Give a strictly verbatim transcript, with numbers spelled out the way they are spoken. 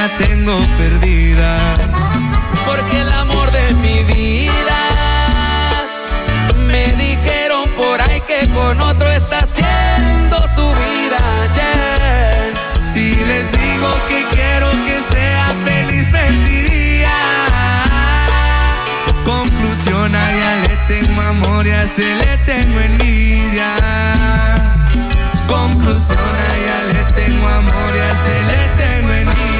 la tengo perdida. Porque el amor de mi vida, me dijeron por ahí que con otro está haciendo su vida, yeah. Si les digo que quiero que sea feliz, mentiría. Conclusión, a ella le tengo amor y a ese le tengo envidia. Conclusión,